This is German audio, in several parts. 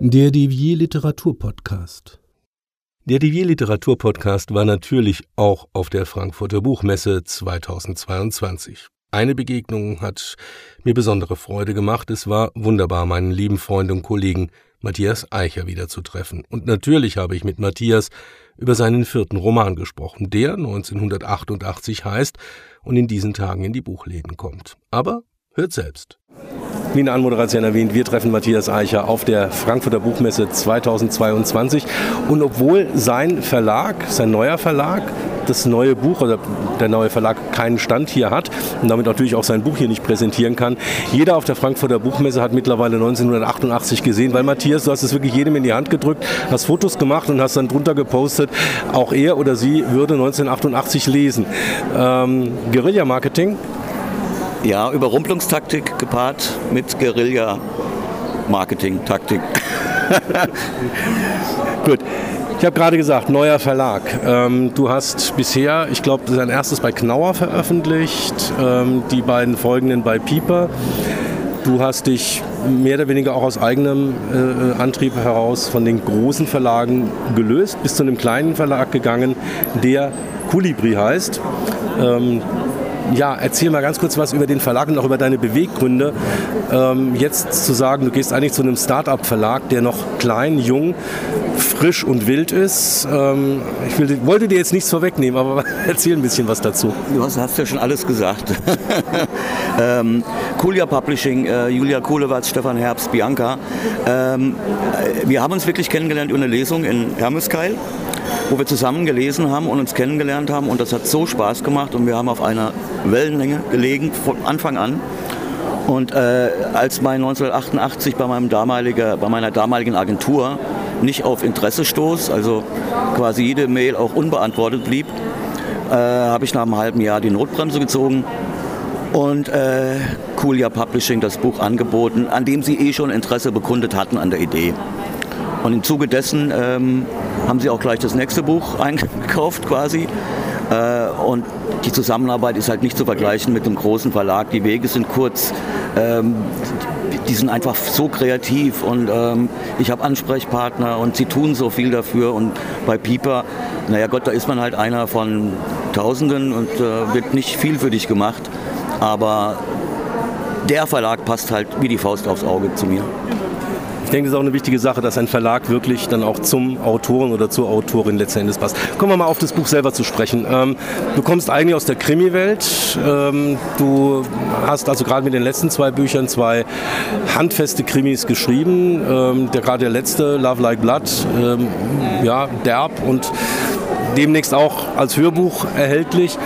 Der Devier Literaturpodcast. Der Devier Literaturpodcast war natürlich auch auf der Frankfurter Buchmesse 2022. Eine Begegnung hat mir besondere Freude gemacht. Es war wunderbar, meinen lieben Freund und Kollegen Matthias Eicher wiederzutreffen. Und natürlich habe ich mit Matthias über seinen 4. Roman gesprochen, der 1988 heißt und in diesen Tagen in die Buchläden kommt. Aber hört selbst. Wie in der Anmoderation erwähnt, wir treffen Matthias Eicher auf der Frankfurter Buchmesse 2022. Und obwohl sein Verlag, sein neuer Verlag, das neue Buch oder der neue Verlag keinen Stand hier hat und damit natürlich auch sein Buch hier nicht präsentieren kann, jeder auf der Frankfurter Buchmesse hat mittlerweile 1988 gesehen, weil Matthias, du hast es wirklich jedem in die Hand gedrückt, hast Fotos gemacht und hast dann drunter gepostet, auch er oder sie würde 1988 lesen. Guerilla-Marketing? Ja, Überrumpelungstaktik gepaart mit Guerilla-Marketing-Taktik. Gut. Ich habe gerade gesagt, neuer Verlag. Du hast bisher, ich glaube, dein erstes bei Knauer veröffentlicht, die beiden folgenden bei Piper. Du hast dich mehr oder weniger auch aus eigenem Antrieb heraus von den großen Verlagen gelöst, bist zu einem kleinen Verlag gegangen, der Kolibri heißt. Ja, erzähl mal ganz kurz was über den Verlag und auch über deine Beweggründe. Jetzt zu sagen, du gehst eigentlich zu einem Start-up-Verlag, der noch klein, jung, frisch und wild ist. Wollte dir jetzt nichts vorwegnehmen, aber erzähl ein bisschen was dazu. Du hast ja schon alles gesagt. Kulia Publishing, Julia Kohlewatz, Stefan Herbst, Bianca. Wir haben uns wirklich kennengelernt über eine Lesung in Hermeskeil, wo wir zusammen gelesen haben und uns kennengelernt haben, und das hat so Spaß gemacht und wir haben auf einer Wellenlänge gelegen von Anfang an. Und als mein 1988 bei meiner damaligen Agentur nicht auf Interesse stoß, also quasi jede Mail auch unbeantwortet blieb, habe ich nach einem halben Jahr die Notbremse gezogen und Kulia Publishing das Buch angeboten, an dem sie schon Interesse bekundet hatten an der Idee. Und im Zuge dessen haben sie auch gleich das nächste Buch eingekauft quasi. Und die Zusammenarbeit ist halt nicht zu vergleichen mit einem großen Verlag. Die Wege sind kurz, die sind einfach so kreativ und ich habe Ansprechpartner und sie tun so viel dafür. Und bei Piper, naja Gott, da ist man halt einer von Tausenden und wird nicht viel für dich gemacht. Aber der Verlag passt halt wie die Faust aufs Auge zu mir. Ich denke, das ist auch eine wichtige Sache, dass ein Verlag wirklich dann auch zum Autoren oder zur Autorin letzten Endes passt. Kommen wir mal auf das Buch selber zu sprechen. Du kommst eigentlich aus der Krimi-Welt. Du hast also gerade mit den letzten 2 Büchern 2 handfeste Krimis geschrieben. Gerade der letzte, Love Like Blood, ja, derb und demnächst auch als Hörbuch erhältlich.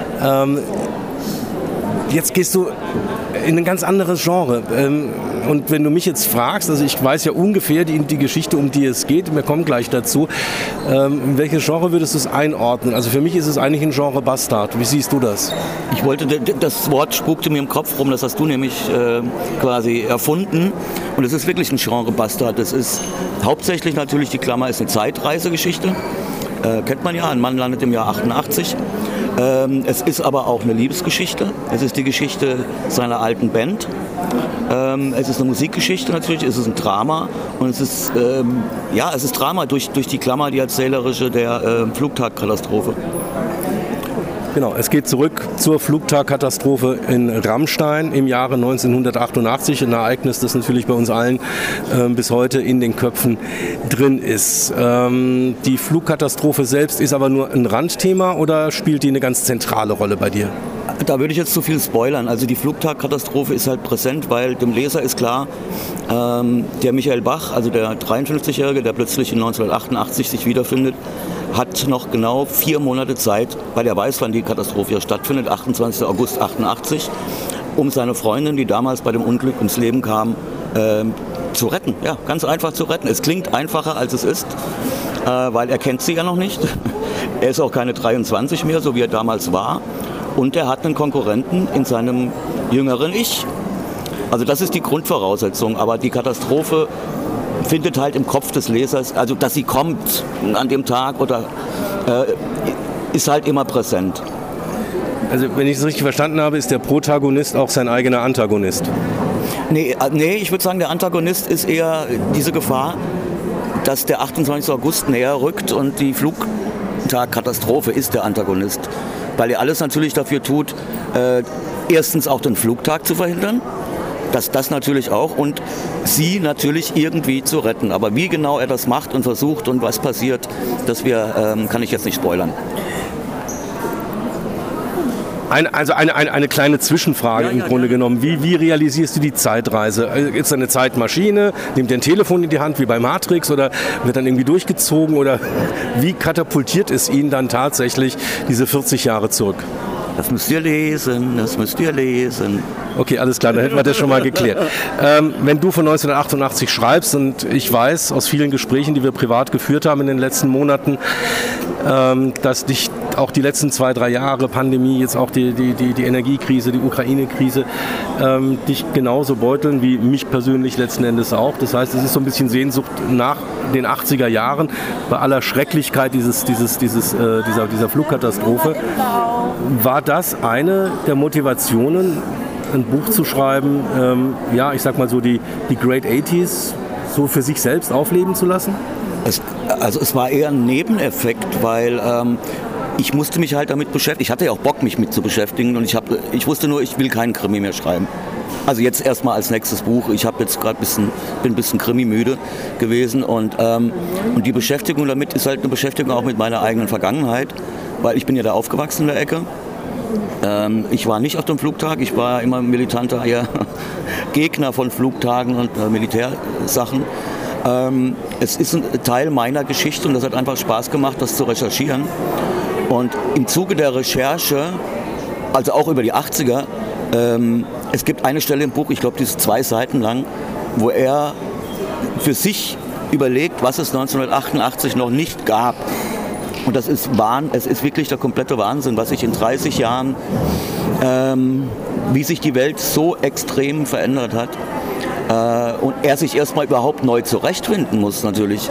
Jetzt gehst du in ein ganz anderes Genre. Und wenn du mich jetzt fragst, also ich weiß ja ungefähr die Geschichte, um die es geht, wir kommen gleich dazu, in welches Genre würdest du es einordnen? Also für mich ist es eigentlich ein Genre Bastard. Wie siehst du das? Das Wort spukte mir im Kopf rum, das hast du nämlich quasi erfunden. Und es ist wirklich ein Genre Bastard. Das ist hauptsächlich natürlich, die Klammer ist eine Zeitreisegeschichte. Kennt man ja, ein Mann landet im Jahr 88. Es ist aber auch eine Liebesgeschichte. Es ist die Geschichte seiner alten Band. Es ist eine Musikgeschichte natürlich, es ist ein Drama und es ist Drama durch die Klammer, die erzählerische der Flugtagkatastrophe. Genau, es geht zurück zur Flugtagkatastrophe in Ramstein im Jahre 1988. Ein Ereignis, das natürlich bei uns allen bis heute in den Köpfen drin ist. Die Flugkatastrophe selbst ist aber nur ein Randthema oder spielt die eine ganz zentrale Rolle bei dir? Da würde ich jetzt zu viel spoilern. Also die Flugtagkatastrophe ist halt präsent, weil dem Leser ist klar, der Michael Bach, also der 53-Jährige, der plötzlich in 1988 sich wiederfindet, hat noch genau 4 Monate Zeit, weil er weiß, wann die Katastrophe hier stattfindet, 28. August 88, um seine Freundin, die damals bei dem Unglück ums Leben kam, zu retten. Ja, ganz einfach zu retten. Es klingt einfacher, als es ist, weil er kennt sie ja noch nicht. Er ist auch keine 23 mehr, so wie er damals war. Und er hat einen Konkurrenten in seinem jüngeren Ich. Also das ist die Grundvoraussetzung. Aber die Katastrophe findet halt im Kopf des Lesers, also dass sie kommt an dem Tag oder ist halt immer präsent. Also wenn ich es richtig verstanden habe, ist der Protagonist auch sein eigener Antagonist. Nee, ich würde sagen, der Antagonist ist eher diese Gefahr, dass der 28. August näher rückt und die Flugtagkatastrophe ist der Antagonist. Weil er alles natürlich dafür tut, erstens auch den Flugtag zu verhindern, das natürlich auch, und sie natürlich irgendwie zu retten. Aber wie genau er das macht und versucht und was passiert, kann ich jetzt nicht spoilern. Eine kleine Zwischenfrage im Grunde genommen. Wie realisierst du die Zeitreise? Ist da eine Zeitmaschine? Nimmt der ein Telefon in die Hand wie bei Matrix oder wird dann irgendwie durchgezogen? Oder wie katapultiert es ihn dann tatsächlich diese 40 Jahre zurück? Das müsst ihr lesen. Okay, alles klar, dann hätten wir das schon mal geklärt. Wenn du von 1988 schreibst, und ich weiß aus vielen Gesprächen, die wir privat geführt haben in den letzten Monaten, dass dich auch die letzten 2-3 Jahre Pandemie, jetzt auch die Energiekrise, die Ukraine-Krise, dich genauso beuteln wie mich persönlich letzten Endes auch. Das heißt, es ist so ein bisschen Sehnsucht nach den 80er Jahren, bei aller Schrecklichkeit dieser Flugkatastrophe. War das eine der Motivationen, ein Buch zu schreiben, ich sag mal so die Great 80s so für sich selbst aufleben zu lassen? Es war eher ein Nebeneffekt, weil ich musste mich halt damit beschäftigen. Ich hatte ja auch Bock, mich mit zu beschäftigen, und ich wusste nur, ich will keinen Krimi mehr schreiben. Also jetzt erstmal als nächstes Buch. Ich habe jetzt gerade bin ein bisschen Krimi-müde gewesen, und die Beschäftigung damit ist halt eine Beschäftigung auch mit meiner eigenen Vergangenheit, weil ich bin ja da aufgewachsen in der Ecke. Ich war nicht auf dem Flugtag, ich war immer militanter Gegner von Flugtagen und Militärsachen. Es ist ein Teil meiner Geschichte, und das hat einfach Spaß gemacht, das zu recherchieren. Und im Zuge der Recherche, also auch über die 80er, es gibt eine Stelle im Buch, ich glaube, die ist 2 Seiten lang, wo er für sich überlegt, was es 1988 noch nicht gab. Und es ist wirklich der komplette Wahnsinn, was sich in 30 Jahren, wie sich die Welt so extrem verändert hat. Und er sich erstmal überhaupt neu zurechtfinden muss natürlich.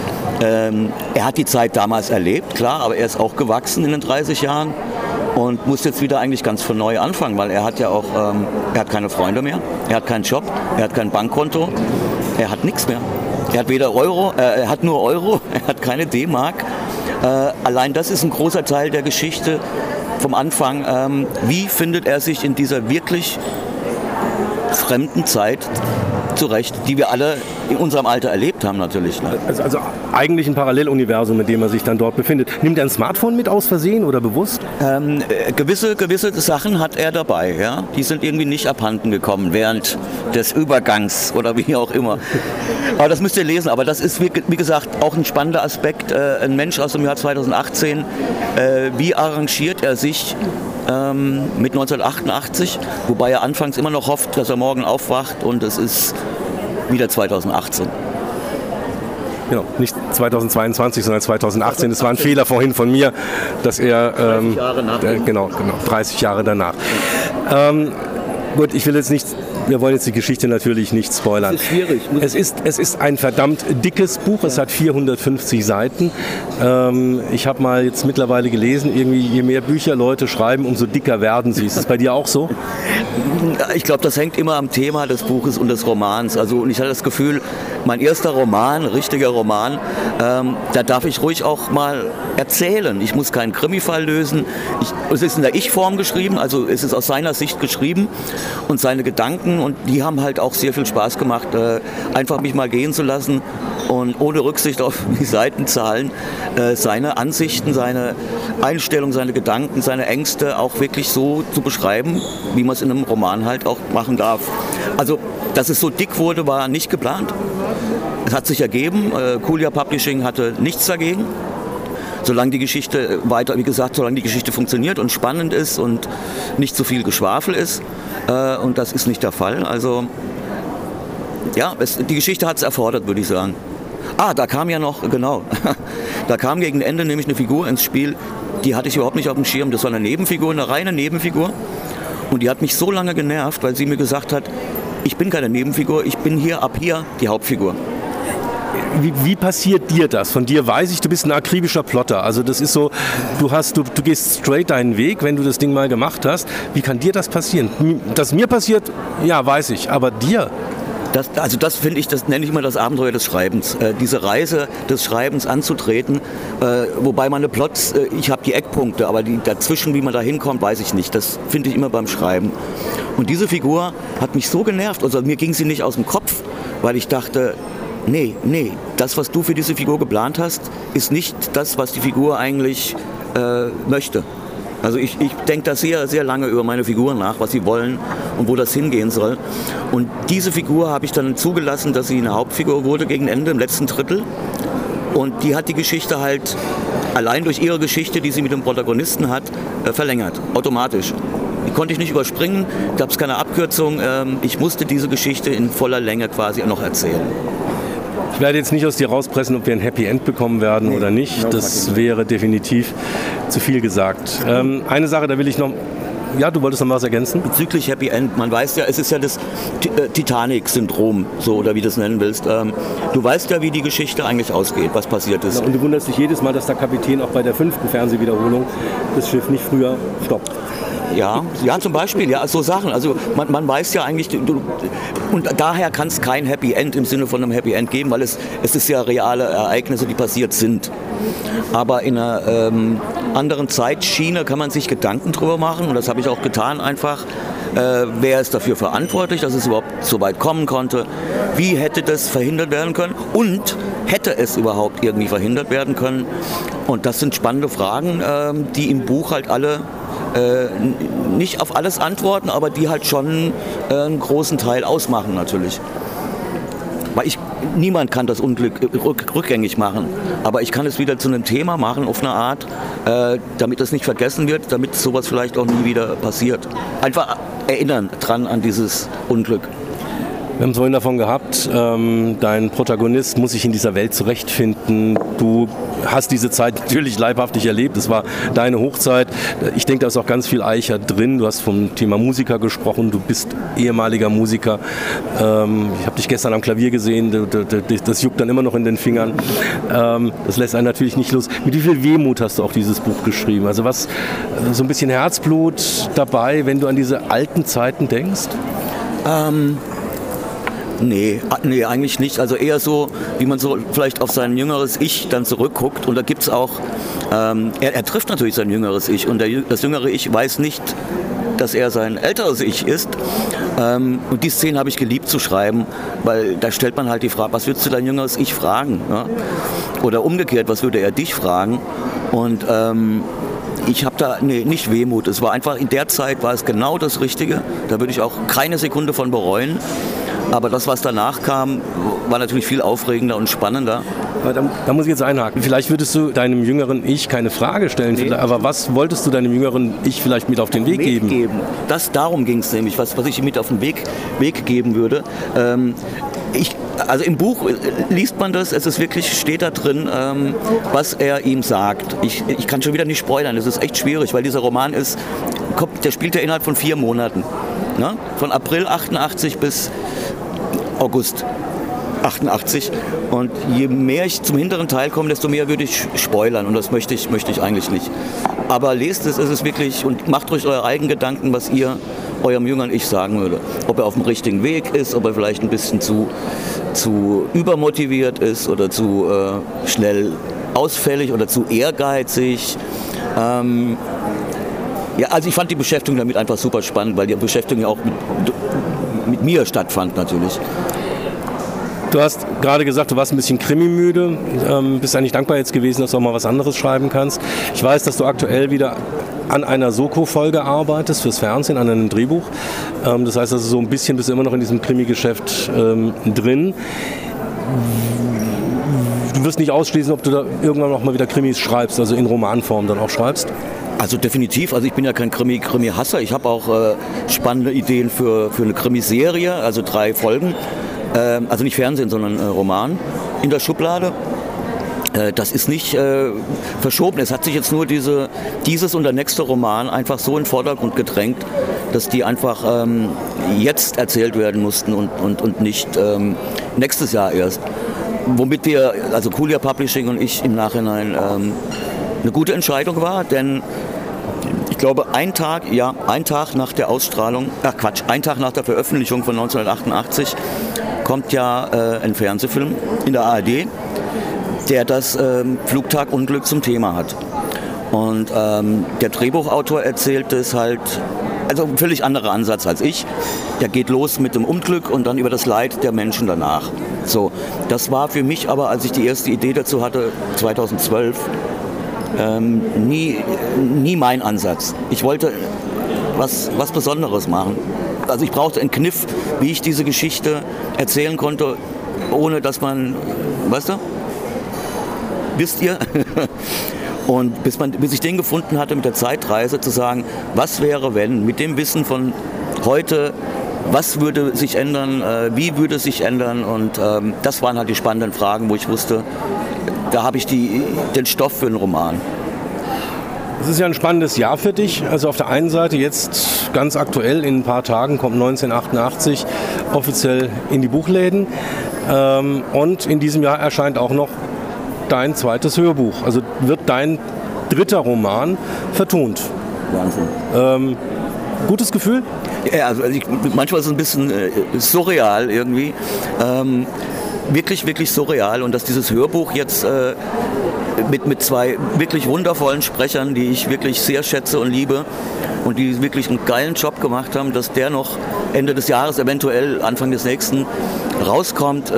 Er hat die Zeit damals erlebt, klar, aber er ist auch gewachsen in den 30 Jahren und muss jetzt wieder eigentlich ganz von neu anfangen, weil er hat ja auch, er hat keine Freunde mehr, er hat keinen Job, er hat kein Bankkonto, er hat nichts mehr. Er hat weder Euro, er hat nur Euro, er hat keine D-Mark. Allein das ist ein großer Teil der Geschichte vom Anfang. Wie findet er sich in dieser wirklich fremden Zeit zurecht, die wir alle in unserem Alter erlebt haben natürlich. Ne? Also eigentlich ein Paralleluniversum, in dem er sich dann dort befindet. Nimmt er ein Smartphone mit aus Versehen oder bewusst? Gewisse Sachen hat er dabei. Ja? Die sind irgendwie nicht abhanden gekommen während des Übergangs oder wie auch immer. Aber das müsst ihr lesen. Aber das ist, wie gesagt, auch ein spannender Aspekt. Ein Mensch aus dem Jahr 2018. Wie arrangiert er sich mit 1988, wobei er anfangs immer noch hofft, dass er morgen aufwacht, und es ist wieder 2018. Genau, nicht 2022, sondern 2018. Das war ein Fehler vorhin von mir, dass er 30 Jahre nach. Genau, 30 Jahre danach. Gut, wir wollen jetzt die Geschichte natürlich nicht spoilern. Es ist schwierig. Es ist ein verdammt dickes Buch, es hat 450 Seiten. Ich habe mal jetzt mittlerweile gelesen, irgendwie je mehr Bücher Leute schreiben, umso dicker werden sie. Ist das bei dir auch so? Ich glaube, das hängt immer am Thema des Buches und des Romans. Und ich hatte das Gefühl, mein erster Roman, richtiger Roman, da darf ich ruhig auch mal erzählen. Ich muss keinen Krimi-Fall lösen. Es ist in der Ich-Form geschrieben, also es ist aus seiner Sicht geschrieben, und seine Gedanken, und die haben halt auch sehr viel Spaß gemacht, einfach mich mal gehen zu lassen und ohne Rücksicht auf die Seitenzahlen seine Ansichten, seine Einstellung, seine Gedanken, seine Ängste auch wirklich so zu beschreiben, wie man es in einem Roman halt auch machen darf. Also, dass es so dick wurde, war nicht geplant. Es hat sich ergeben. Kulia Publishing hatte nichts dagegen. Solange die Geschichte solange die Geschichte funktioniert und spannend ist und nicht zu viel Geschwafel ist. Und das ist nicht der Fall. Also, ja, die Geschichte hat es erfordert, würde ich sagen. Da kam ja noch, genau, da kam gegen Ende nämlich eine Figur ins Spiel, die hatte ich überhaupt nicht auf dem Schirm. Das war eine Nebenfigur, eine reine Nebenfigur. Und die hat mich so lange genervt, weil sie mir gesagt hat, ich bin keine Nebenfigur, ich bin ab hier die Hauptfigur. Wie passiert dir das? Von dir weiß ich, du bist ein akribischer Plotter. Also das ist so, du gehst straight deinen Weg, wenn du das Ding mal gemacht hast. Wie kann dir das passieren? Dass mir passiert, ja, weiß ich. Aber dir? Das finde ich, das nenne ich immer das Abenteuer des Schreibens. Diese Reise des Schreibens anzutreten, wobei meine Plots, ich habe die Eckpunkte, aber dazwischen, wie man da hinkommt, weiß ich nicht. Das finde ich immer beim Schreiben. Und diese Figur hat mich so genervt, also mir ging sie nicht aus dem Kopf, weil ich dachte, nee, das, was du für diese Figur geplant hast, ist nicht das, was die Figur eigentlich möchte. Also ich denke da sehr, sehr lange über meine Figuren nach, was sie wollen und wo das hingehen soll. Und diese Figur habe ich dann zugelassen, dass sie eine Hauptfigur wurde gegen Ende, im letzten Drittel. Und die hat die Geschichte halt allein durch ihre Geschichte, die sie mit dem Protagonisten hat, verlängert, automatisch. Die konnte ich nicht überspringen, gab es keine Abkürzung. Ich musste diese Geschichte in voller Länge quasi noch erzählen. Ich werde jetzt nicht aus dir rauspressen, ob wir ein Happy End bekommen werden oder nicht. Das wäre definitiv zu viel gesagt. Eine Sache, da will ich noch... Ja, du wolltest noch was ergänzen? Bezüglich Happy End, man weiß ja, es ist ja das Titanic-Syndrom, so, oder wie du es nennen willst. Du weißt ja, wie die Geschichte eigentlich ausgeht, was passiert ist. Und du wunderst dich jedes Mal, dass der Kapitän auch bei der 5. Fernsehwiederholung das Schiff nicht früher stoppt. Ja, zum Beispiel, ja, so Sachen. Also man weiß ja eigentlich, und daher kann es kein Happy End im Sinne von einem Happy End geben, weil es ist ja reale Ereignisse, die passiert sind. Aber in einer anderen Zeitschiene kann man sich Gedanken drüber machen, und das habe ich auch getan einfach. Wer ist dafür verantwortlich, dass es überhaupt so weit kommen konnte? Wie hätte das verhindert werden können? Und hätte es überhaupt irgendwie verhindert werden können? Und das sind spannende Fragen, die im Buch halt alle nicht auf alles antworten, aber die halt schon einen großen Teil ausmachen natürlich. Weil niemand kann das Unglück rückgängig machen, aber ich kann es wieder zu einem Thema machen auf eine Art, damit es nicht vergessen wird, damit sowas vielleicht auch nie wieder passiert. Einfach erinnern dran an dieses Unglück. Wir haben es vorhin davon gehabt, dein Protagonist muss sich in dieser Welt zurechtfinden. Du hast diese Zeit natürlich leibhaftig erlebt, es war deine Hochzeit. Ich denke, da ist auch ganz viel Eicher drin. Du hast vom Thema Musiker gesprochen, du bist ehemaliger Musiker. Ich habe dich gestern am Klavier gesehen, das juckt dann immer noch in den Fingern. Das lässt einen natürlich nicht los. Mit wie viel Wehmut hast du auch dieses Buch geschrieben? Also was, so ein bisschen Herzblut dabei, wenn du an diese alten Zeiten denkst? Nee, eigentlich nicht. Also eher so, wie man so vielleicht auf sein jüngeres Ich dann zurückguckt. Und da gibt es auch, er trifft natürlich sein jüngeres Ich. Und das jüngere Ich weiß nicht, dass er sein älteres Ich ist. Und die Szene habe ich geliebt zu schreiben, weil da stellt man halt die Frage, was würdest du dein jüngeres Ich fragen? Ja? Oder umgekehrt, was würde er dich fragen? Und ich habe da, nicht Wehmut. Es war einfach, in der Zeit war es genau das Richtige. Da würde ich auch keine Sekunde von bereuen. Aber das, was danach kam, war natürlich viel aufregender und spannender. Da muss ich jetzt einhaken. Vielleicht würdest du deinem jüngeren Ich keine Frage stellen, aber was wolltest du deinem jüngeren Ich vielleicht mit auf den Weg geben? Darum ging es nämlich, was ich ihm mit auf den Weg geben würde. Also im Buch liest man das, es ist wirklich, steht da drin, was er ihm sagt. Ich kann schon wieder nicht spoilern, es ist echt schwierig, weil dieser Roman der spielt ja innerhalb von 4 Monaten. Ne? Von April 88 bis August 88. Und je mehr ich zum hinteren Teil komme, desto mehr würde ich spoilern. Und das möchte ich eigentlich nicht. Aber lest es ist wirklich, und macht euch eure eigenen Gedanken, was ihr eurem jüngeren Ich sagen würde. Ob er auf dem richtigen Weg ist, ob er vielleicht ein bisschen zu übermotiviert ist oder zu schnell ausfällig oder zu ehrgeizig. Ja, also ich fand die Beschäftigung damit einfach super spannend, weil die Beschäftigung ja auch mit mir stattfand natürlich. Du hast gerade gesagt, du warst ein bisschen krimimüde, bist eigentlich dankbar jetzt gewesen, dass du auch mal was anderes schreiben kannst. Ich weiß, dass du aktuell wieder an einer Soko-Folge arbeitest fürs Fernsehen, an einem Drehbuch. Das heißt, also so ein bisschen bist du immer noch in diesem Krimi-Geschäft drin. Du wirst nicht ausschließen, ob du da irgendwann noch mal wieder Krimis schreibst, also in Romanform dann auch schreibst? Also definitiv, also ich bin ja kein Krimi-Hasser, ich habe auch spannende Ideen für eine Krimiserie, also 3 Folgen, also nicht Fernsehen, sondern Roman in der Schublade. Das ist nicht verschoben, es hat sich jetzt nur dieses und der nächste Roman einfach so in den Vordergrund gedrängt, dass die einfach jetzt erzählt werden mussten und nicht nächstes Jahr erst. womit wir, also Kulia Publishing und ich im Nachhinein eine gute Entscheidung war, denn ich glaube, ein Tag nach der Ausstrahlung, ein Tag nach der Veröffentlichung von 1988 kommt ja ein Fernsehfilm in der ARD, der das Flugtagunglück zum Thema hat. Und der Drehbuchautor erzählt es halt, also ein völlig anderer Ansatz als ich. Der geht los mit dem Unglück und dann über das Leid der Menschen danach. So, das war für mich aber, als ich die erste Idee dazu hatte, 2012, nie mein Ansatz. Ich wollte was Besonderes machen. Also ich brauchte einen Kniff, wie ich diese Geschichte erzählen konnte, ohne dass man, weißt du? Wisst ihr? Und bis ich den gefunden hatte mit der Zeitreise, zu sagen, was wäre, wenn, mit dem Wissen von heute, was würde sich ändern, wie würde es sich ändern, und das waren halt die spannenden Fragen, wo ich wusste, da habe ich den Stoff für einen Roman. Es ist ja ein spannendes Jahr für dich. Also auf der einen Seite jetzt ganz aktuell, in ein paar Tagen kommt 1988 offiziell in die Buchläden, und in diesem Jahr erscheint auch noch dein zweites Hörbuch. Also wird dein dritter Roman vertont. Wahnsinn. Gutes Gefühl? Ja, also manchmal ist es ein bisschen surreal irgendwie. Wirklich, wirklich surreal. Und dass dieses Hörbuch jetzt mit zwei wirklich wundervollen Sprechern, die ich wirklich sehr schätze und liebe und die wirklich einen geilen Job gemacht haben, dass der noch Ende des Jahres, eventuell Anfang des nächsten, rauskommt,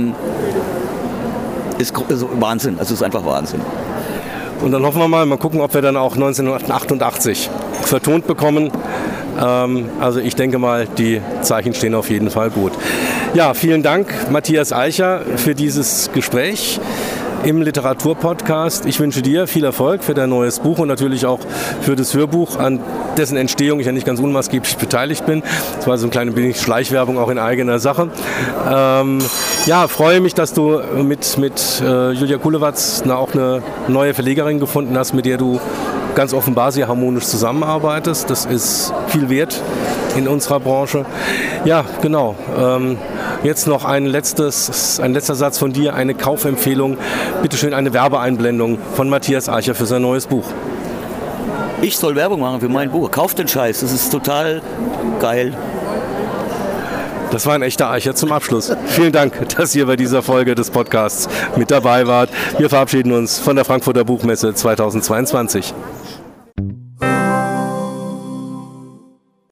ist Wahnsinn. Also es ist einfach Wahnsinn. Und dann hoffen wir mal gucken, ob wir dann auch 1988 vertont bekommen. Also ich denke mal, die Zeichen stehen auf jeden Fall gut. Ja, vielen Dank, Matthias Eicher, für dieses Gespräch im Literaturpodcast. Ich wünsche dir viel Erfolg für dein neues Buch und natürlich auch für das Hörbuch, an dessen Entstehung ich ja nicht ganz unmaßgeblich beteiligt bin. Das war so ein kleines bisschen Schleichwerbung auch in eigener Sache. Ja, freue mich, dass du mit Julia Kulewatz auch eine neue Verlegerin gefunden hast, mit der du ganz offenbar sehr harmonisch zusammenarbeitest. Das ist viel wert in unserer Branche. Ja, genau. Jetzt noch ein letzter Satz von dir, eine Kaufempfehlung. Bitte schön eine Werbeeinblendung von Matthias Eicher für sein neues Buch. Ich soll Werbung machen für mein Buch. Kauft den Scheiß, das ist total geil. Das war ein echter Eicher zum Abschluss. Vielen Dank, dass ihr bei dieser Folge des Podcasts mit dabei wart. Wir verabschieden uns von der Frankfurter Buchmesse 2022.